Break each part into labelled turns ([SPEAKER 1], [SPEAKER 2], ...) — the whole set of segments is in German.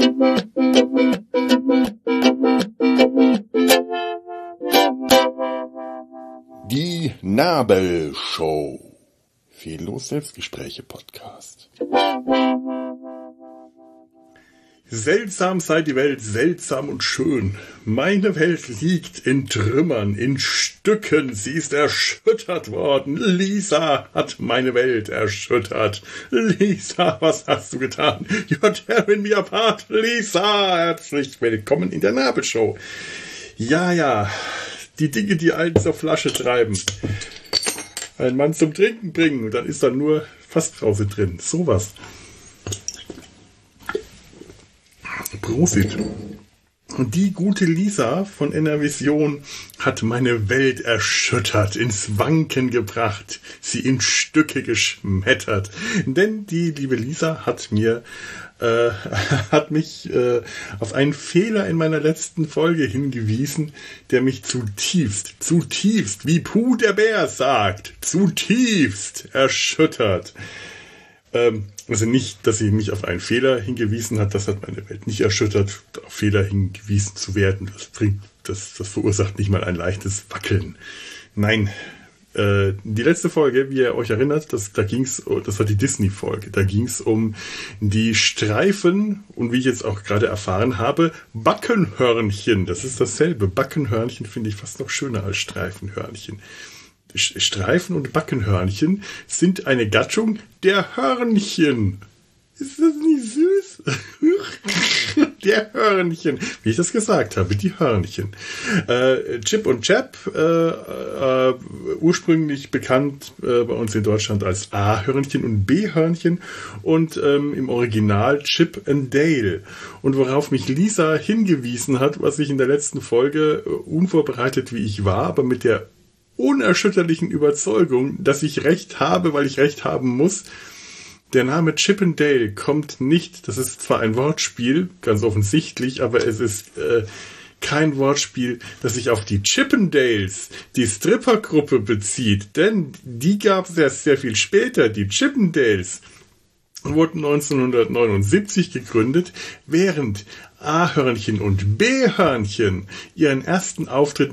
[SPEAKER 1] Die Nabelshow. Fehllos Selbstgespräche-Podcast. Seltsam sei die Welt, seltsam und schön. Meine Welt liegt in Trümmern, in Stücken. Sie ist erschüttert worden. Lisa hat meine Welt erschüttert. Lisa, was hast du getan? You're tearing me apart. Lisa, herzlich willkommen in der Nabelshow. Ja, die Dinge, die einen zur Flasche treiben. Einen Mann zum Trinken bringen und dann ist da nur Fassbrause drin. Sowas. Prosit. Und die gute Lisa von NRVision hat meine Welt erschüttert, ins Wanken gebracht, sie in Stücke geschmettert. Denn die liebe Lisa hat mich auf einen Fehler in meiner letzten Folge hingewiesen, der mich zutiefst, wie Puh der Bär sagt, zutiefst erschüttert. Also nicht, dass sie mich auf einen Fehler hingewiesen hat, das hat meine Welt nicht erschüttert, auf Fehler hingewiesen zu werden, das verursacht nicht mal ein leichtes Wackeln. Nein, die letzte Folge, wie ihr euch erinnert, das war die Disney-Folge, da ging es um die Streifen und wie ich jetzt auch gerade erfahren habe, Backenhörnchen, das ist dasselbe, Backenhörnchen finde ich fast noch schöner als Streifenhörnchen. Streifen- und Backenhörnchen sind eine Gattung der Hörnchen. Ist das nicht süß? Der Hörnchen. Wie ich das gesagt habe, die Hörnchen. Chip und Chap, ursprünglich bekannt bei uns in Deutschland als A-Hörnchen und B-Hörnchen und im Original Chip and Dale. Und worauf mich Lisa hingewiesen hat, was ich in der letzten Folge, unvorbereitet wie ich war, aber mit der unerschütterlichen Überzeugung, dass ich recht habe, weil ich recht haben muss. Der Name Chip and Dale kommt nicht, das ist zwar ein Wortspiel, ganz offensichtlich, aber es ist kein Wortspiel, das sich auf die Chippendales, die Strippergruppe bezieht, denn die gab es erst sehr viel später, die Chippendales wurden 1979 gegründet, während A-Hörnchen und B-Hörnchen ihren ersten Auftritt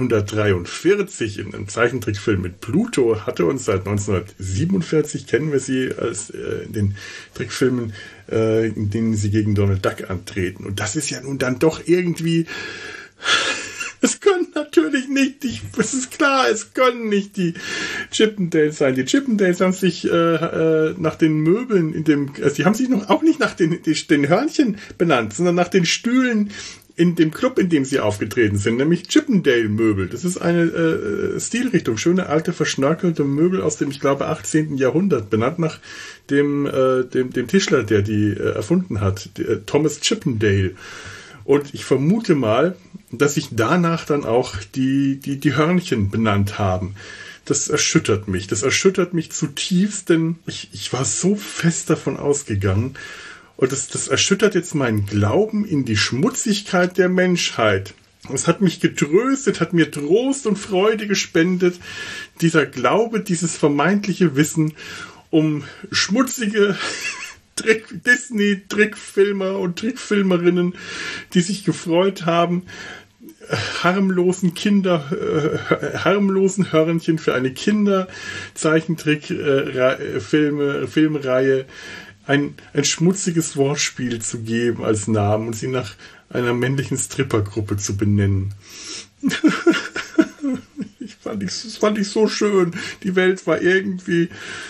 [SPEAKER 1] 1943 in einem Zeichentrickfilm mit Pluto hatte und seit 1947 kennen wir sie als in den Trickfilmen, in denen sie gegen Donald Duck antreten. Und das ist ja nun dann doch irgendwie... Es können natürlich nicht, es ist klar, es können nicht die Chippendales sein. Die Chippendales haben sich nach den Möbeln die haben sich auch nicht nach den Hörnchen benannt, sondern nach den Stühlen in dem Club, in dem sie aufgetreten sind, nämlich Chippendale-Möbel. Das ist eine Stilrichtung, schöne alte verschnörkelte Möbel aus dem, ich glaube, 18. Jahrhundert, benannt nach dem Tischler, der die erfunden hat, Thomas Chippendale. Und ich vermute mal, dass sich danach dann auch die Hörnchen benannt haben. Das erschüttert mich. Das erschüttert mich zutiefst, denn ich war so fest davon ausgegangen. Und das erschüttert jetzt meinen Glauben in die Schmutzigkeit der Menschheit. Es hat mich getröstet, hat mir Trost und Freude gespendet. Dieser Glaube, dieses vermeintliche Wissen um schmutzige Disney-Trickfilmer und Trickfilmerinnen, die sich gefreut haben, harmlosen Hörnchen für eine Kinderzeichentrick-Filmreihe ein schmutziges Wortspiel zu geben als Namen und sie nach einer männlichen Strippergruppe zu benennen. Das fand ich so schön. Die Welt war irgendwie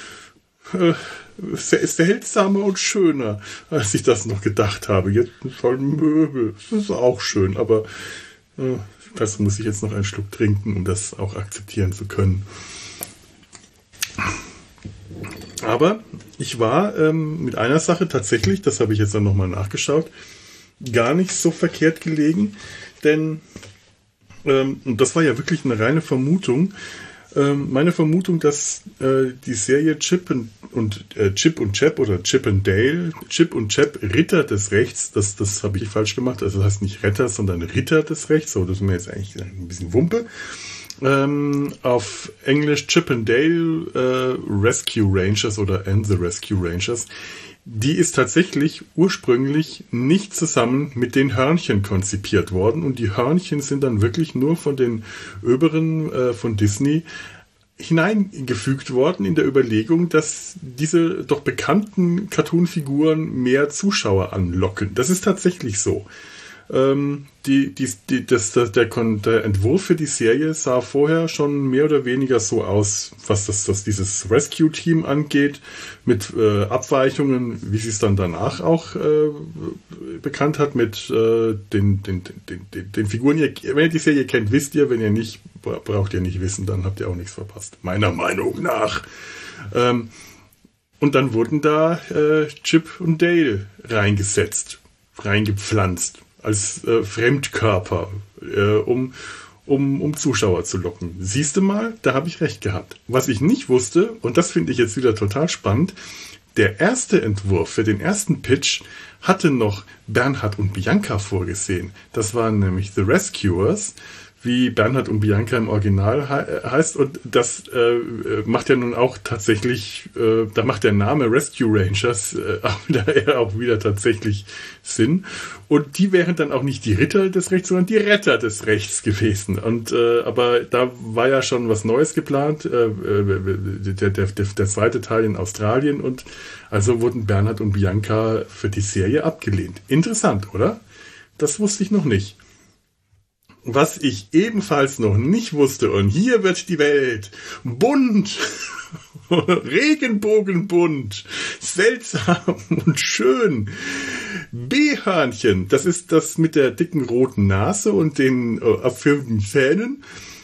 [SPEAKER 1] seltsamer und schöner, als ich das noch gedacht habe. Jetzt voll Möbel. Das ist auch schön, aber das muss ich jetzt noch einen Schluck trinken, um das auch akzeptieren zu können. Aber ich war mit einer Sache tatsächlich, das habe ich jetzt dann nochmal nachgeschaut, gar nicht so verkehrt gelegen, denn und das war ja wirklich eine reine Vermutung, meine Vermutung, dass die Serie Chip und Chap oder Chip and Dale, Chip und Chap, Ritter des Rechts, das habe ich falsch gemacht, also das heißt nicht Retter, sondern Ritter des Rechts, so, das ist mir jetzt eigentlich ein bisschen Wumpe. Auf Englisch Chip and Dale Rescue Rangers oder And the Rescue Rangers die ist tatsächlich ursprünglich nicht zusammen mit den Hörnchen konzipiert worden. Und die Hörnchen sind dann wirklich nur von den Oberen von Disney hineingefügt worden in der Überlegung, dass diese doch bekannten Cartoon-Figuren mehr Zuschauer anlocken. Das ist tatsächlich so. Der Entwurf für die Serie sah vorher schon mehr oder weniger so aus, was dieses Rescue-Team angeht, mit Abweichungen, wie sie es dann danach auch bekannt hat, mit den Figuren. Wenn ihr die Serie kennt, wisst ihr, wenn ihr nicht, braucht ihr nicht wissen, dann habt ihr auch nichts verpasst. Meiner Meinung nach. Und dann wurden da Chip und Dale reingepflanzt. Als Fremdkörper, um Zuschauer zu locken. Siehst du mal, da habe ich recht gehabt. Was ich nicht wusste, und das finde ich jetzt wieder total spannend, der erste Entwurf für den ersten Pitch hatte noch Bernhard und Bianca vorgesehen. Das waren nämlich The Rescuers, wie Bernhard und Bianca im Original heißt. Und das macht ja nun auch tatsächlich, da macht der Name Rescue Rangers auch wieder tatsächlich Sinn. Und die wären dann auch nicht die Ritter des Rechts, sondern die Retter des Rechts gewesen. Und aber da war ja schon was Neues geplant, der zweite Teil in Australien. Und also wurden Bernhard und Bianca für die Serie abgelehnt. Interessant, oder? Das wusste ich noch nicht. Was ich ebenfalls noch nicht wusste, und hier wird die Welt bunt, regenbogenbunt, seltsam und schön. B-Hörnchen, das ist das mit der dicken roten Nase und den abförmigen Zähnen,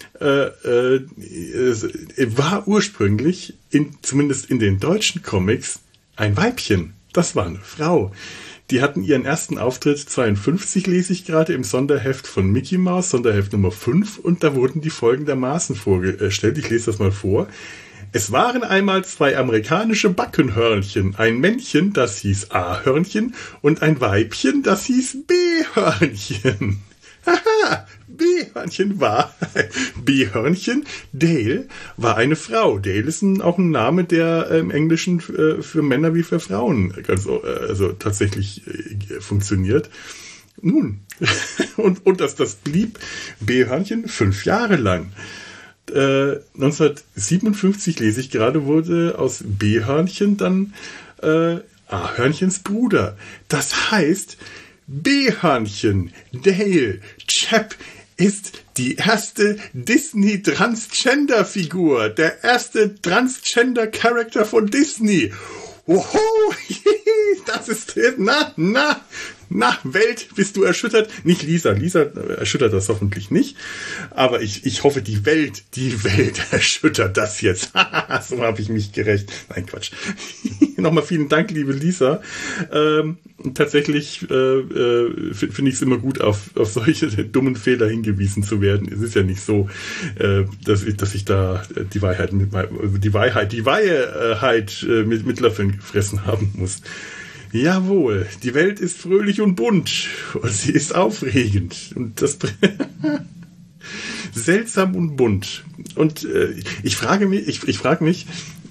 [SPEAKER 1] war ursprünglich, zumindest in den deutschen Comics, ein Weibchen. Das war eine Frau. Die hatten ihren ersten Auftritt 52, lese ich gerade, im Sonderheft von Mickey Mouse, Sonderheft Nummer 5, und da wurden die folgendermaßen vorgestellt. Ich lese das mal vor. Es waren einmal zwei amerikanische Backenhörnchen, ein Männchen, das hieß A-Hörnchen, und ein Weibchen, das hieß B-Hörnchen. Haha, B-Hörnchen, Dale, war eine Frau. Dale ist auch ein Name, der im Englischen für Männer wie für Frauen also tatsächlich funktioniert. Nun, und das blieb B-Hörnchen 5 Jahre lang. 1957, lese ich gerade, wurde aus B-Hörnchen dann A-Hörnchens Bruder. Das heißt, B-Hörnchen, Dale, Chap ist die erste Disney-Transgender-Figur, der erste Transgender-Charakter von Disney. Oho, das ist, Welt, bist du erschüttert? Nicht Lisa erschüttert das hoffentlich nicht, aber ich hoffe, die Welt erschüttert das jetzt. So habe ich mich gerecht. Nein, Quatsch. Nochmal vielen Dank, liebe Lisa. Tatsächlich finde ich es immer gut, auf solche dummen Fehler hingewiesen zu werden. Es ist ja nicht so, dass ich da die Wahrheit mit Löffeln gefressen haben muss. Jawohl, die Welt ist fröhlich und bunt und sie ist aufregend und das seltsam und bunt. Und ich frage mich,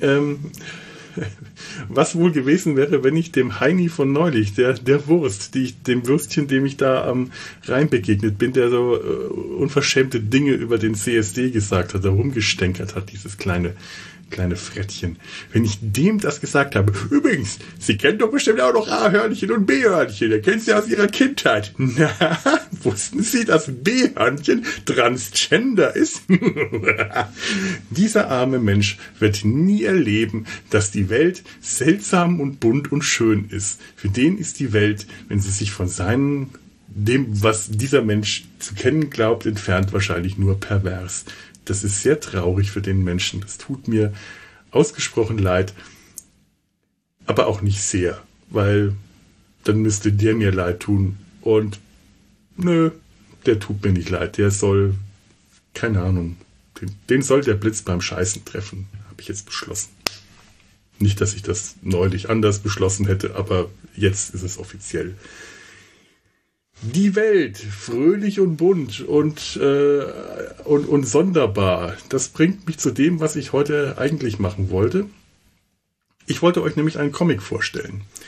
[SPEAKER 1] was wohl gewesen wäre, wenn ich dem Heini von neulich, der Wurst, dem Würstchen, dem ich da am Rhein begegnet bin, der so unverschämte Dinge über den CSD gesagt hat, herumgestänkert hat, dieses kleine Frettchen. Wenn ich dem das gesagt habe, übrigens, Sie kennen doch bestimmt auch noch A-Hörnchen und B-Hörnchen, ihr kennt sie aus Ihrer Kindheit. Na, wussten Sie, dass B-Hörnchen Transgender ist? Dieser arme Mensch wird nie erleben, dass die Welt seltsam und bunt und schön ist. Für den ist die Welt, wenn sie sich von dem, was dieser Mensch zu kennen glaubt, entfernt, wahrscheinlich nur pervers. Das ist sehr traurig für den Menschen. Das tut mir ausgesprochen leid, aber auch nicht sehr, weil dann müsste der mir leid tun. Und nö, der tut mir nicht leid. Der soll, keine Ahnung, den soll der Blitz beim Scheißen treffen, habe ich jetzt beschlossen. Nicht, dass ich das neulich anders beschlossen hätte, aber jetzt ist es offiziell. Die Welt, fröhlich und bunt und sonderbar. Das bringt mich zu dem, was ich heute eigentlich machen wollte. Ich wollte euch nämlich einen Comic vorstellen.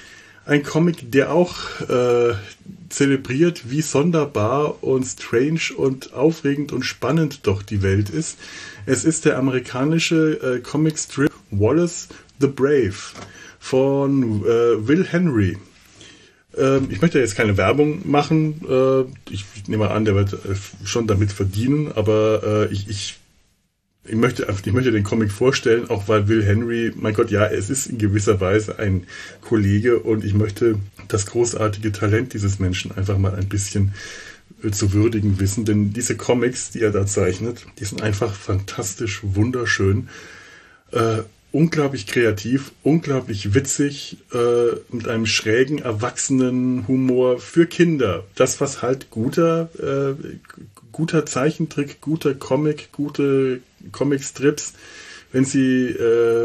[SPEAKER 1] Ein Comic, der auch zelebriert, wie sonderbar und strange und aufregend und spannend doch die Welt ist. Es ist der amerikanische Comicstrip Wallace the Brave von Will Henry. Ich möchte jetzt keine Werbung machen. Ich nehme an, der wird schon damit verdienen, aber ich möchte den Comic vorstellen, auch weil Will Henry, mein Gott, ja, es ist in gewisser Weise ein Kollege und ich möchte das großartige Talent dieses Menschen einfach mal ein bisschen zu würdigen wissen, denn diese Comics, die er da zeichnet, die sind einfach fantastisch, wunderschön, unglaublich kreativ, unglaublich witzig, mit einem schrägen, erwachsenen Humor für Kinder. Das, was halt guter Zeichentrick, guter Comic, gute Comicstrips, wenn sie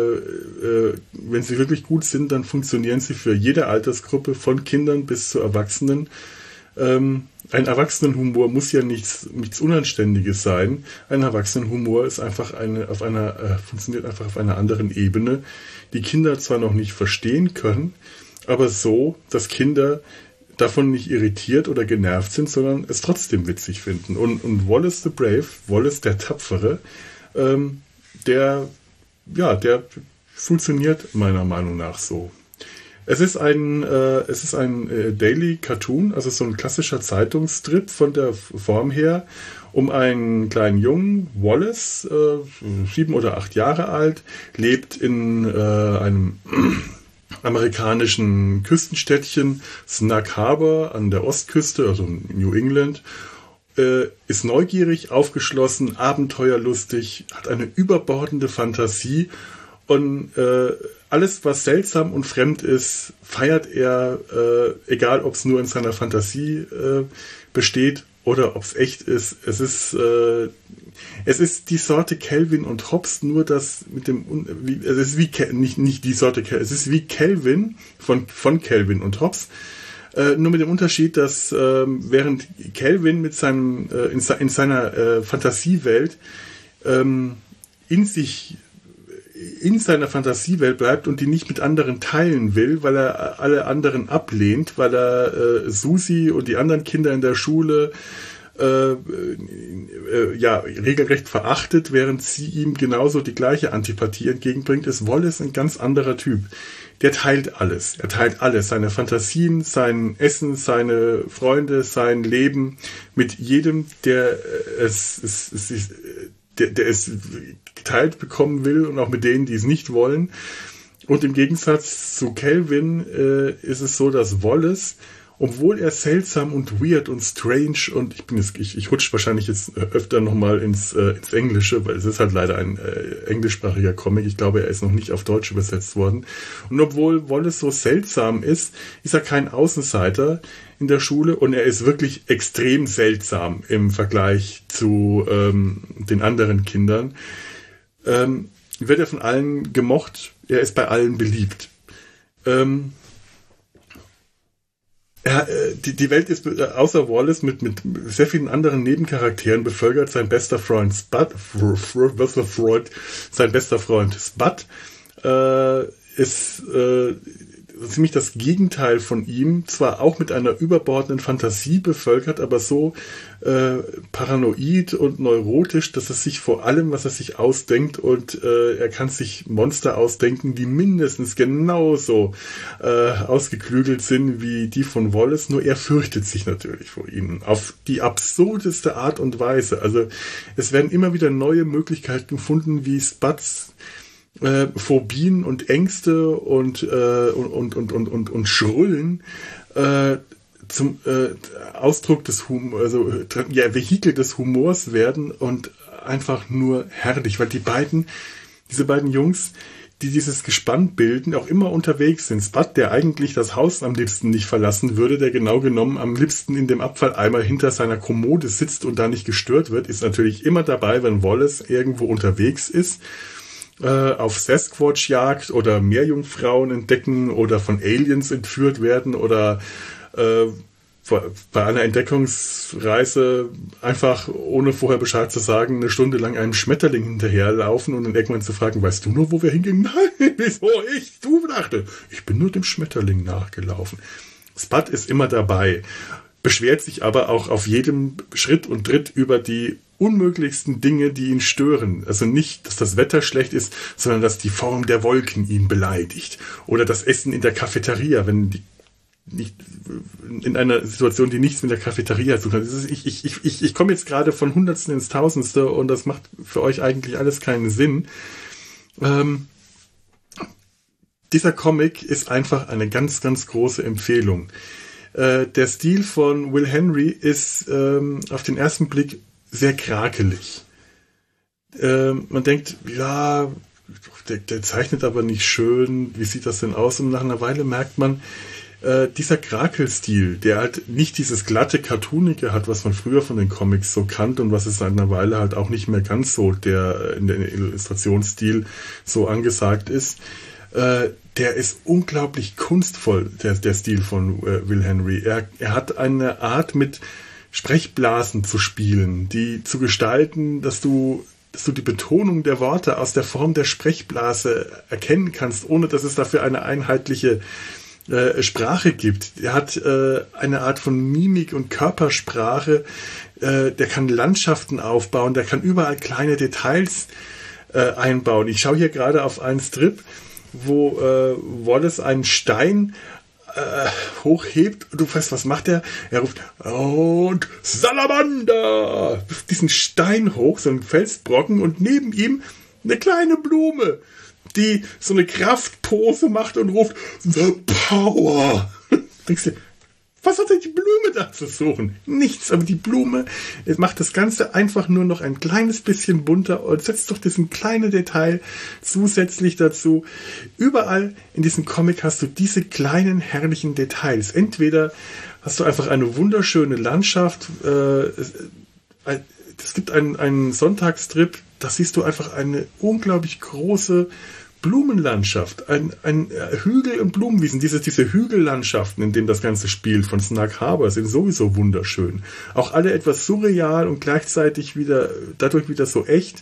[SPEAKER 1] wirklich gut sind, dann funktionieren sie für jede Altersgruppe, von Kindern bis zu Erwachsenen. Ein Erwachsenenhumor muss ja nichts Unanständiges sein. Ein Erwachsenenhumor ist einfach funktioniert einfach auf einer anderen Ebene, die Kinder zwar noch nicht verstehen können, aber so, dass Kinder davon nicht irritiert oder genervt sind, sondern es trotzdem witzig finden. Und Wallace the Brave, Wallace der Tapfere, der funktioniert meiner Meinung nach so. Es ist ein Daily Cartoon, also so ein klassischer Zeitungsstrip von der Form her, um einen kleinen Jungen, Wallace, 7 oder 8 Jahre alt, lebt in einem amerikanischen Küstenstädtchen Snug Harbor an der Ostküste, also New England, ist neugierig, aufgeschlossen, abenteuerlustig, hat eine überbordende Fantasie und alles, was seltsam und fremd ist, feiert er, egal ob es nur in seiner Fantasie besteht oder ob es echt ist. Es ist die Sorte Calvin und Hobbes, nur das mit dem, es ist wie nicht die Sorte, es ist wie Calvin von Calvin und Hobbes. Nur mit dem Unterschied, dass während Calvin mit seinem in seiner Fantasiewelt in seiner Fantasiewelt bleibt und die nicht mit anderen teilen will, weil er alle anderen ablehnt, weil er Susi und die anderen Kinder in der Schule regelrecht verachtet, während sie ihm genauso die gleiche Antipathie entgegenbringt, ist Wallace ein ganz anderer Typ. Der teilt alles. Er teilt alles. Seine Fantasien, sein Essen, seine Freunde, sein Leben mit jedem, der es geteilt bekommen will und auch mit denen, die es nicht wollen. Und im Gegensatz zu Calvin ist es so, dass Wallace, obwohl er seltsam und weird und strange und ich rutsche wahrscheinlich jetzt öfter nochmal ins Englische, weil es ist halt leider ein englischsprachiger Comic. Ich glaube, er ist noch nicht auf Deutsch übersetzt worden. Und obwohl Wallace so seltsam ist er kein Außenseiter in der Schule und er ist wirklich extrem seltsam im Vergleich zu den anderen Kindern. Wird er von allen gemocht, er ist bei allen beliebt. Die Welt ist außer Wallace mit sehr vielen anderen Nebencharakteren bevölkert. Sein bester Freund Spud ist ziemlich das Gegenteil von ihm, zwar auch mit einer überbordenden Fantasie bevölkert, aber so paranoid und neurotisch, dass er sich vor allem, was er sich ausdenkt, und er kann sich Monster ausdenken, die mindestens genauso ausgeklügelt sind wie die von Wallace, nur er fürchtet sich natürlich vor ihnen auf die absurdeste Art und Weise. Also es werden immer wieder neue Möglichkeiten gefunden, wie Spuds Phobien und Ängste und Schrullen zum Ausdruck des Vehikel des Humors werden und einfach nur herrlich, weil diese beiden Jungs, die dieses Gespann bilden, auch immer unterwegs sind. Spud, der eigentlich das Haus am liebsten nicht verlassen würde, der genau genommen am liebsten in dem Abfalleimer hinter seiner Kommode sitzt und da nicht gestört wird, ist natürlich immer dabei, wenn Wallace irgendwo unterwegs ist, auf Sasquatch-Jagd oder Meerjungfrauen entdecken oder von Aliens entführt werden oder bei einer Entdeckungsreise einfach, ohne vorher Bescheid zu sagen, eine Stunde lang einem Schmetterling hinterherlaufen und dann irgendwann zu fragen, weißt du nur, wo wir hingingen? Nein, wieso ich? Du dachte, ich bin nur dem Schmetterling nachgelaufen. Spud ist immer dabei, beschwert sich aber auch auf jedem Schritt und Tritt über die unmöglichsten Dinge, die ihn stören. Also nicht, dass das Wetter schlecht ist, sondern dass die Form der Wolken ihn beleidigt. Oder das Essen in der Cafeteria, wenn die nicht in einer Situation, die nichts mit der Cafeteria zu tun hat. Ich komme jetzt gerade von Hundertsten ins Tausendste und das macht für euch eigentlich alles keinen Sinn. Dieser Comic ist einfach eine ganz, ganz große Empfehlung. Der Stil von Will Henry ist auf den ersten Blick sehr krakelig. Man denkt, ja, der zeichnet aber nicht schön, wie sieht das denn aus? Und nach einer Weile merkt man, dieser Krakelstil, der halt nicht dieses glatte Cartoonige hat, was man früher von den Comics so kannte und was es seit einer Weile halt auch nicht mehr ganz so in der Illustrationsstil so angesagt ist, der ist unglaublich kunstvoll, der Stil von Will Henry. Er hat eine Art, mit Sprechblasen zu spielen, die zu gestalten, dass du die Betonung der Worte aus der Form der Sprechblase erkennen kannst, ohne dass es dafür eine einheitliche Sprache gibt. Er hat eine Art von Mimik und Körpersprache, der kann Landschaften aufbauen, der kann überall kleine Details einbauen. Ich schaue hier gerade auf einen Strip, wo Wallace einen Stein hochhebt und du weißt, was macht er? Er ruft, und Salamander! Wirft diesen Stein hoch, so einen Felsbrocken, und neben ihm eine kleine Blume, die so eine Kraftpose macht und ruft, The Power! Denkst du, was hat denn die Blume da zu suchen? Nichts, aber die Blume macht das Ganze einfach nur noch ein kleines bisschen bunter und setzt doch diesen kleinen Detail zusätzlich dazu. Überall in diesem Comic hast du diese kleinen, herrlichen Details. Entweder hast du einfach eine wunderschöne Landschaft, es gibt einen Sonntagsstrip, da siehst du einfach eine unglaublich große Blumenlandschaft, ein Hügel und Blumenwiesen, diese Hügellandschaften, in denen das Ganze spielt, von Snug Harbor, sind sowieso wunderschön. Auch alle etwas surreal und gleichzeitig dadurch wieder so echt.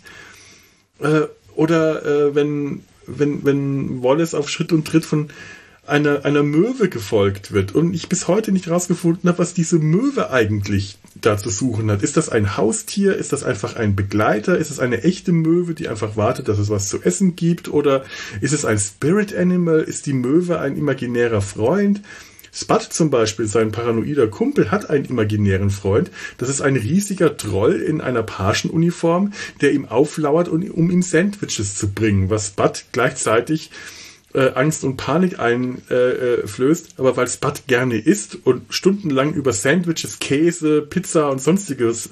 [SPEAKER 1] Oder wenn Wallace auf Schritt und Tritt von einer Möwe gefolgt wird und ich bis heute nicht rausgefunden habe, was diese Möwe eigentlich da zu suchen hat. Ist das ein Haustier? Ist das einfach ein Begleiter? Ist es eine echte Möwe, die einfach wartet, dass es was zu essen gibt? Oder ist es ein Spirit Animal? Ist die Möwe ein imaginärer Freund? Spud zum Beispiel, sein paranoider Kumpel, hat einen imaginären Freund. Das ist ein riesiger Troll in einer Pagenuniform, der ihm auflauert, um ihm Sandwiches zu bringen, was Spud gleichzeitig Angst und Panik einflößt, aber weil Spud gerne isst und stundenlang über Sandwiches, Käse, Pizza und sonstiges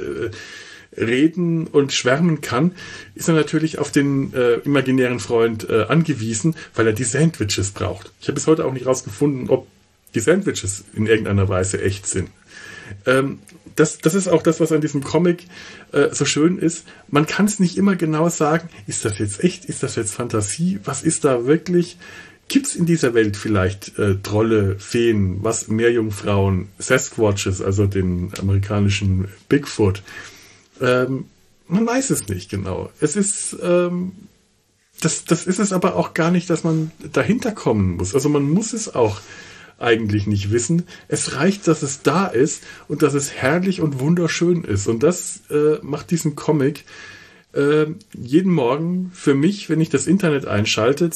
[SPEAKER 1] reden und schwärmen kann, ist er natürlich auf den imaginären Freund angewiesen, weil er die Sandwiches braucht. Ich habe bis heute auch nicht rausgefunden, ob die Sandwiches in irgendeiner Weise echt sind. Das ist auch das, was an diesem Comic so schön ist. Man kann es nicht immer genau sagen, ist das jetzt echt, ist das jetzt Fantasie, was ist da wirklich? Gibt es in dieser Welt vielleicht Trolle, Feen, Meerjungfrauen, Sasquatches, also den amerikanischen Bigfoot? Man weiß es nicht genau. Es ist das ist es aber auch gar nicht, dass man dahinter kommen muss. Also man muss es auch eigentlich nicht wissen. Es reicht, dass es da ist und dass es herrlich und wunderschön ist. Und das macht diesen Comic jeden Morgen für mich, wenn ich das Internet einschalte,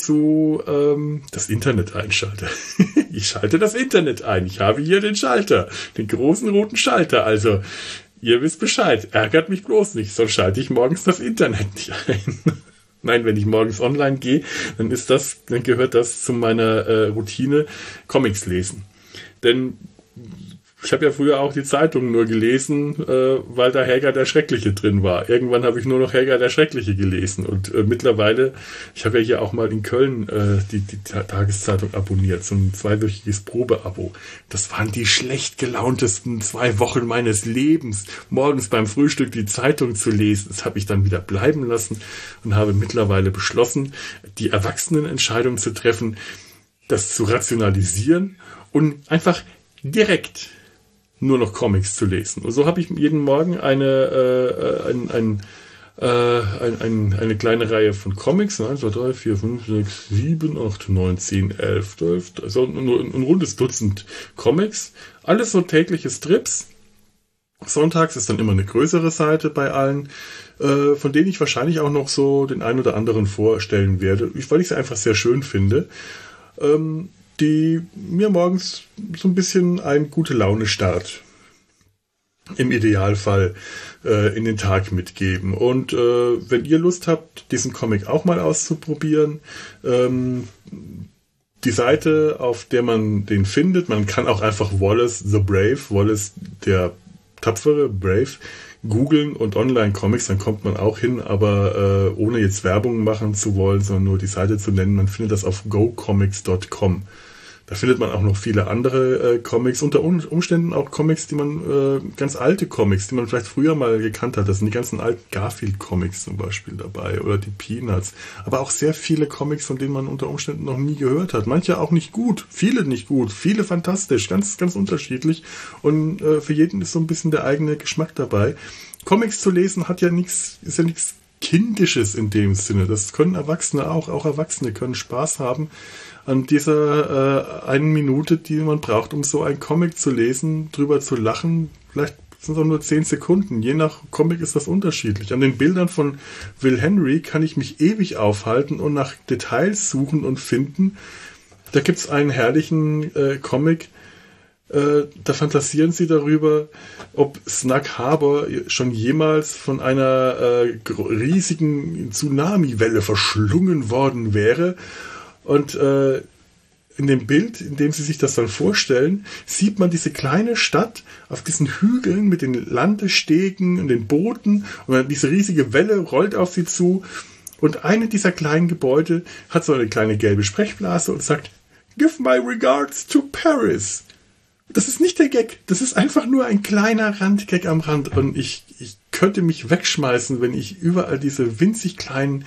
[SPEAKER 1] Ich schalte das Internet ein. Ich habe hier den Schalter, den großen roten Schalter. Also, ihr wisst Bescheid. Ärgert mich bloß nicht, sonst schalte ich morgens das Internet nicht ein. Nein, wenn ich morgens online gehe, dann gehört das zu meiner Routine, Comics lesen. Denn ich habe ja früher auch die Zeitungen nur gelesen, weil da Helga der Schreckliche drin war. Irgendwann habe ich nur noch Helga der Schreckliche gelesen. Und mittlerweile, ich habe ja hier auch mal in Köln die Tageszeitung abonniert, so ein 2-wöchiges Probeabo. Das waren die schlecht gelauntesten 2 Wochen meines Lebens, morgens beim Frühstück die Zeitung zu lesen. Das habe ich dann wieder bleiben lassen und habe mittlerweile beschlossen, die Erwachsenenentscheidung zu treffen, das zu rationalisieren und einfach direkt nur noch Comics zu lesen. Und so habe ich jeden Morgen eine kleine Reihe von Comics, 1, 2, 3, 4, 5, 6, 7, 8, 9, 10, 11, 12, also ein rundes Dutzend Comics. Alles so tägliche Strips. Sonntags ist dann immer eine größere Seite bei allen, von denen ich wahrscheinlich auch noch so den einen oder anderen vorstellen werde, weil ich sie einfach sehr schön finde, die mir morgens so ein bisschen einen Gute-Laune-Start im Idealfall in den Tag mitgeben. Und wenn ihr Lust habt, diesen Comic auch mal auszuprobieren, die Seite, auf der man den findet, man kann auch einfach Wallace the Brave, Wallace der Tapfere, Brave, googeln und Online-Comics, dann kommt man auch hin, aber ohne jetzt Werbung machen zu wollen, sondern nur die Seite zu nennen, man findet das auf gocomics.com. Da findet man auch noch viele andere Comics, unter Umständen auch Comics, die man, ganz alte Comics, die man vielleicht früher mal gekannt hat. Das sind die ganzen alten Garfield-Comics zum Beispiel dabei oder die Peanuts. Aber auch sehr viele Comics, von denen man unter Umständen noch nie gehört hat. Manche auch nicht gut, viele nicht gut, viele fantastisch, ganz, ganz unterschiedlich. Und für jeden ist so ein bisschen der eigene Geschmack dabei. Comics zu lesen ist ja nichts Kindisches in dem Sinne. Das können Erwachsene auch Erwachsene können Spaß haben an dieser einen Minute, die man braucht, um so einen Comic zu lesen, drüber zu lachen. Vielleicht sind es auch nur 10 Sekunden. Je nach Comic ist das unterschiedlich. An den Bildern von Will Henry kann ich mich ewig aufhalten und nach Details suchen und finden. Da gibt es einen herrlichen Comic, da fantasieren sie darüber, ob Snug Harbor schon jemals von einer riesigen Tsunami-Welle verschlungen worden wäre. Und in dem Bild, in dem sie sich das dann vorstellen, sieht man diese kleine Stadt auf diesen Hügeln mit den Landestegen und den Booten und dann diese riesige Welle rollt auf sie zu und eine dieser kleinen Gebäude hat so eine kleine gelbe Sprechblase und sagt, "Give my regards to Paris." Das ist nicht der Gag, das ist einfach nur ein kleiner Randgag am Rand und ich könnte mich wegschmeißen, wenn ich überall diese winzig kleinen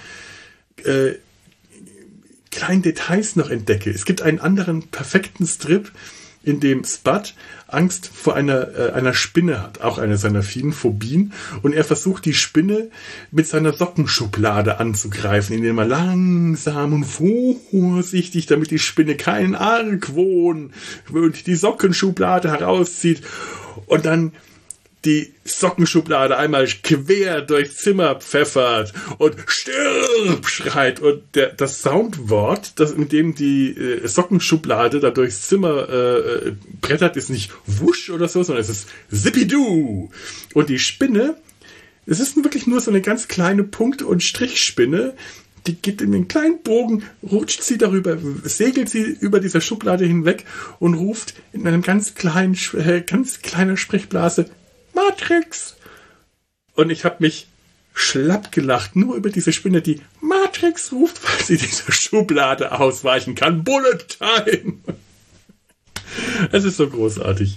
[SPEAKER 1] Details noch entdecke. Es gibt einen anderen perfekten Strip, in dem Spud Angst vor einer Spinne hat, auch eine seiner vielen Phobien, und er versucht die Spinne mit seiner Sockenschublade anzugreifen, indem er langsam und vorsichtig, damit die Spinne keinen Argwohn und die Sockenschublade herauszieht und dann die Sockenschublade einmal quer durchs Zimmer pfeffert und stirb schreit und das Soundwort, mit dem die Sockenschublade da durchs Zimmer brettert, ist nicht wusch oder so, sondern es ist zippidoo. Und die Spinne, es ist wirklich nur so eine ganz kleine Punkt- und Strichspinne, die geht in den kleinen Bogen, rutscht sie darüber, segelt sie über dieser Schublade hinweg und ruft in einem ganz kleiner Sprechblase Matrix. Und ich habe mich schlapp gelacht, nur über diese Spinne, die Matrix ruft, weil sie dieser Schublade ausweichen kann. Bullet Time! Es ist so großartig.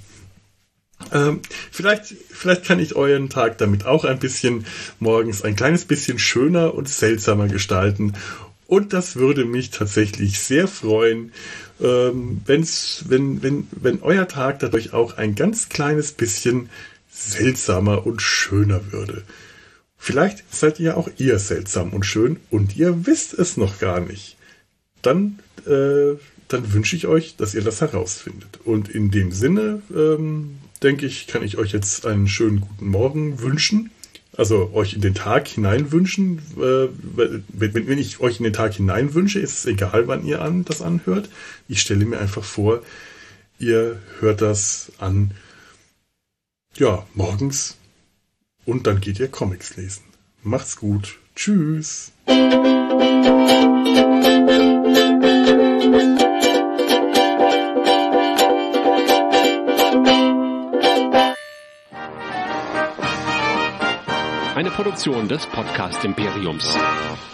[SPEAKER 1] Vielleicht kann ich euren Tag damit auch ein bisschen morgens ein kleines bisschen schöner und seltsamer gestalten. Und das würde mich tatsächlich sehr freuen, wenn euer Tag dadurch auch ein ganz kleines bisschen seltsamer und schöner würde. Vielleicht seid ihr auch ihr seltsam und schön und ihr wisst es noch gar nicht. Dann wünsche ich euch, dass ihr das herausfindet. Und in dem Sinne, denke ich, kann ich euch jetzt einen schönen guten Morgen wünschen. Also euch in den Tag hinein wünschen. Wenn ich euch in den Tag hinein wünsche, ist es egal, wann ihr das anhört. Ich stelle mir einfach vor, ihr hört das an, ja, morgens und dann geht ihr Comics lesen. Macht's gut. Tschüss.
[SPEAKER 2] Eine Produktion des Podcast Imperiums.